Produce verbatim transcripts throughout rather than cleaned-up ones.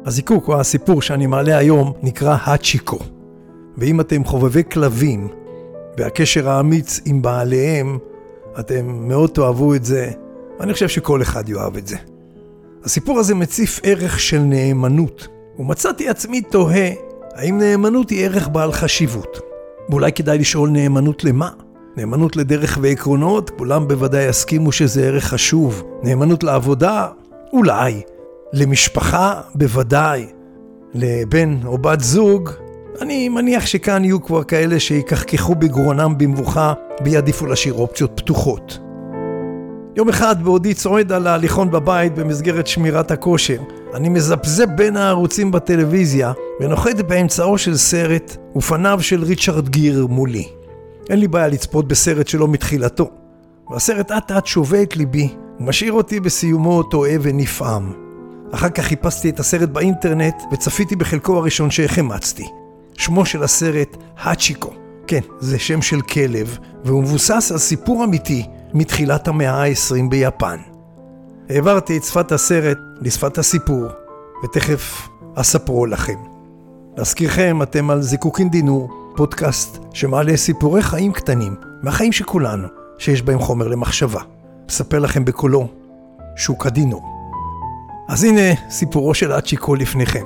הזיקוק או הסיפור שאני מעלה היום נקרא האצ'יקו. ואם אתם חובבי כלבים והקשר האמיץ עם בעליהם, אתם מאוד תאהבו את זה. אני חושב שכל אחד יאהב את זה. הסיפור הזה מציף ערך של נאמנות. ומצאתי עצמי תוהה, האם נאמנות היא ערך בעל חשיבות? ואולי כדאי לשאול נאמנות למה? נאמנות לדרך ועקרונות, כולם בוודאי יסכימו שזה ערך חשוב. נאמנות לעבודה? אולי. למשפחה? בוודאי. לבן או בת זוג? אני מניח שכאן יהיו כבר כאלה שיקחקחו בגרונם במבוכה ויעדיפו להשאיר אופציות פתוחות. יום אחד בעודי צועד על ההליכון בבית במסגרת שמירת הכושר, אני מזפזפ בין הערוצים בטלוויזיה ונוחת באמצעו של סרט ופניו של ריצ'רד גיר מולי. אין לי בעיה לצפות בסרט שלו מתחילתו, והסרט עט עט שובה את ליבי ומשאיר אותי בסיומו טועה ונפעם. אחר כך חיפשתי את הסרט באינטרנט וצפיתי בחלקו הראשון שהחמצתי. שמו של הסרט האצ'יקו. כן, זה שם של כלב, והוא מבוסס על סיפור אמיתי מתחילת המאה ה-עשרים ביפן. העברתי את שפת הסרט לשפת הסיפור, ותכף אספרו לכם. להזכירכם, אתם על זיקוקין דינור, פודקאסט שמעלה סיפורי חיים קטנים, מהחיים שכולנו, שיש בהם חומר למחשבה. אספר לכם בקולו, שוק הדינור. אז הנה סיפורו של האצ'יקו לפניכם.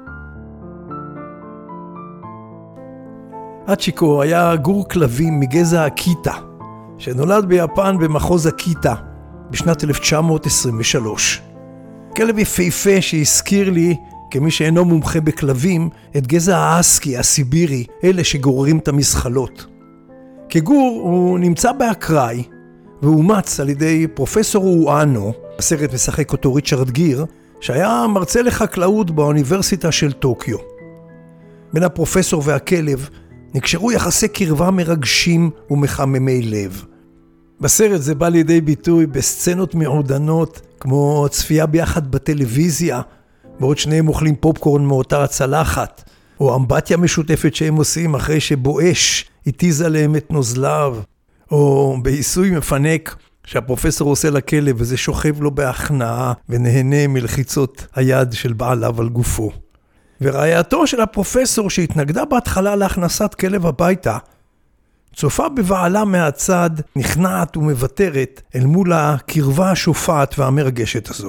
האצ'יקו היה גור כלבים מגזע הקיטה, שנולד ביפן במחוז הקיטה בשנת אלף תשע מאות עשרים ושלוש. כלב יפהפה שהזכיר לי, כמי שאינו מומחה בכלבים, את גזע האסקי הסיבירי, אלה שגוררים את המסחלות. כגור הוא נמצא באקראי, והומץ על ידי פרופסור אואנו, בסרט משחק אותו ריצ'רד גיר, שהיה מרצה לחקלאות באוניברסיטה של טוקיו. בין הפרופסור והכלב נקשרו יחסי קרבה מרגשים ומחממי לב. בסרט זה בא לידי ביטוי בסצנות מעודנות, כמו צפייה ביחד בטלוויזיה, בעוד שניהם אוכלים פופקורן מאותה הצלחת, או אמבטיה משותפת שהם עושים אחרי שבואש התיז עליהם את נוזליו, או בעיסוי מפנק שהפרופסור עושה לכלב וזה שוכב לו בהכנעה ונהנה מלחיצות היד של בעליו על גופו. ורעייתו של הפרופסור שהתנגדה בהתחלה להכנסת כלב הביתה, צופה בבעלה מהצד, נכנעת ומוותרת אל מול הקרבה השופעת והמרגשת הזו.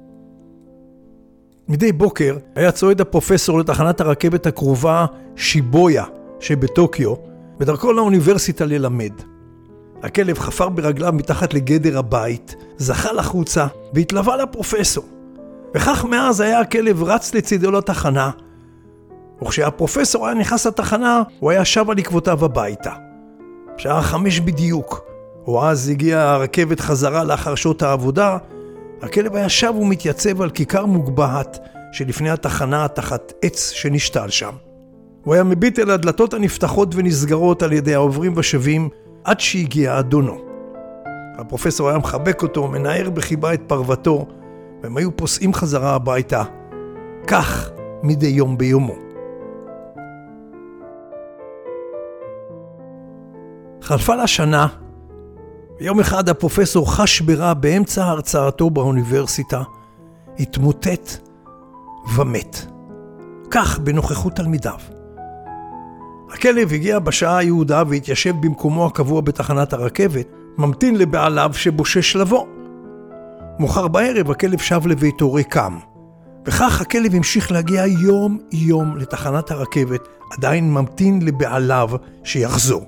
מדי בוקר היה צועד הפרופסור לתחנת הרכבת הקרובה שיבויה שבטוקיו, בדרכו לאוניברסיטה ללמד. הכלב חפר ברגליו מתחת לגדר הבית, זחל החוצה והתלווה לפרופסור. וכך מאז היה הכלב רץ לצידו לתחנה, וכשהפרופסור היה נכנס לתחנה, הוא היה שב על עקבותיו הביתה. שעה חמש בדיוק, או אז הגיעה הרכבת חזרה לאחר שעות העבודה, הכלב היה שב ומתייצב על כיכר מוגבהת שלפני התחנה תחת עץ שנשתל שם. הוא היה מביט אל הדלתות הנפתחות ונסגרות על ידי העוברים ושבים עד שהגיע אדונו. הפרופסור היה מחבק אותו, מנער בחיבה את פרוותו, והם היו פוסעים חזרה הביתה, כך מדי יום ביומו. חלפה לה שנה, ויום אחד הפרופסור חש ברע באמצע הרצאתו באוניברסיטה, התמוטט ומת. כך בנוכחות תלמידיו. הכלב הגיע בשעה היעודה והתיישב במקומו הקבוע בתחנת הרכבת, ממתין לבעליו שבושש לבוא. מאוחר בערב הכלב שב לביתו ריקם, וכך הכלב המשיך להגיע יום יום לתחנת הרכבת, עדיין ממתין לבעליו שיחזור.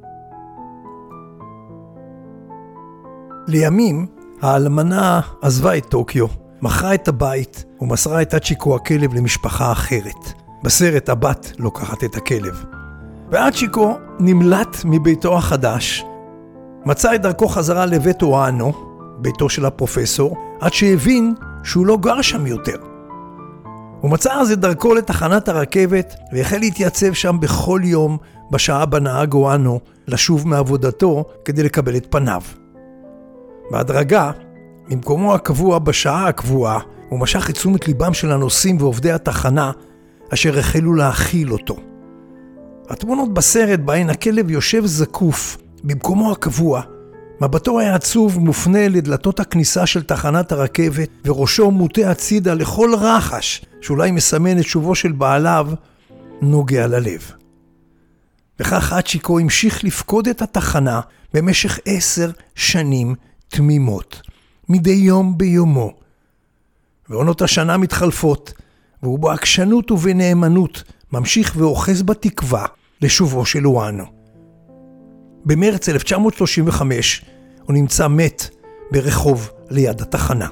לימים האלמנה עזבה את טוקיו, מכרה את הבית ומסרה את האצ'יקו הכלב למשפחה אחרת. בסרט הבת לוקחת את הכלב. והאצ'יקו נמלט מביתו החדש, מצא את דרכו חזרה לבית אואנו, ביתו של הפרופסור, עד שהבין שהוא לא גר שם יותר. הוא מצא אז את דרכו לתחנת הרכבת והחל להתייצב שם בכל יום בשעה בנהג אואנו לשוב מעבודתו כדי לקבל את פניו. בהדרגה, במקומו הקבוע בשעה הקבועה, הוא משך את תשומת ליבם של הנוסעים ועובדי התחנה אשר החלו להכיל אותו. התמונות בסרט בהן הכלב יושב זקוף במקומו הקבוע, מבטו היה עצוב, מופנה לדלתות הכניסה של תחנת הרכבת, וראשו מוטה הצידה לכל רחש, שאולי מסמן את שובו של בעליו, נוגע ללב. וכך האצ'יקו המשיך לפקוד את התחנה במשך עשר שנים תמימות, מדי יום ביומו. ועונות השנה מתחלפות, והוא בעקשנות ובנאמנות ממשיך ואוחז בתקווה לשובו של אואנו. במרץ אלף תשע מאות שלושים וחמש הוא נמצא מת ברחוב ליד התחנה.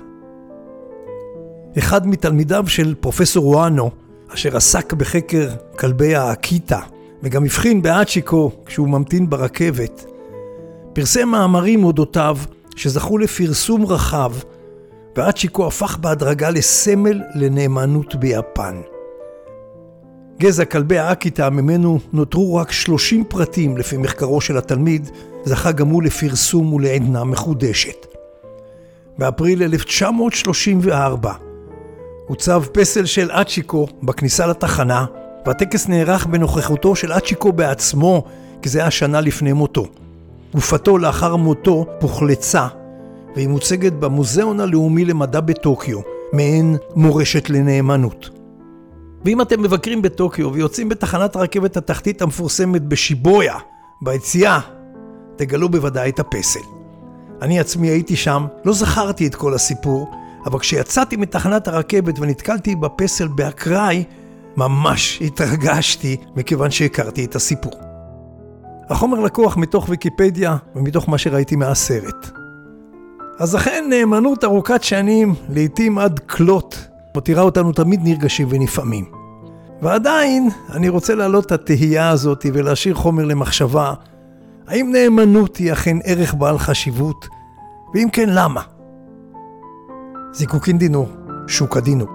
אחד מתלמידיו של פרופסור אואנו, אשר עסק בחקר כלבי האקיטה, וגם הבחין באצ'יקו כשהוא ממתין ברכבת, פרסם מאמרים אודותיו שזכו לפרסום רחב, ואצ'יקו הפך בהדרגה לסמל לנאמנות ביפן. גזע כלבי האקיטה ממנו נותרו רק שלושים פרטים לפי מחקרו של התלמיד, זכה גם הוא לפרסום ולעדנה מחודשת. באפריל אלף תשע מאות שלושים וארבע הוצב פסל של אצ'יקו בכניסה לתחנה, והטקס נערך בנוכחותו של אצ'יקו בעצמו, כי זה היה שנה לפני מותו. גופתו לאחר מותו פוחלצה, והיא מוצגת במוזיאון הלאומי למדע בטוקיו, מעין מורשת לנאמנות. ואם אתם מבקרים בטוקיו ויוצאים בתחנת הרכבת התחתית המפורסמת בשיבויה, ביציאה, תגלו בוודאי את הפסל. אני עצמי הייתי שם, לא זכרתי את כל הסיפור, אבל כשיצאתי מתחנת הרכבת ונתקלתי בפסל באקראי, ממש התרגשתי מכיוון שהכרתי את הסיפור. החומר לקוח מתוך ויקיפדיה ומתוך מה שראיתי מהסרט. אז אכן נאמנות ארוכת שנים, לעתים עד כלות, מותירה אותנו תמיד נרגשים ונפעמים. ועדיין אני רוצה להעלות את התהייה הזאת ולהשאיר חומר למחשבה, האם נאמנות היא אכן ערך בעל חשיבות, ואם כן למה? זיקוקין דינור, שוק הדינור.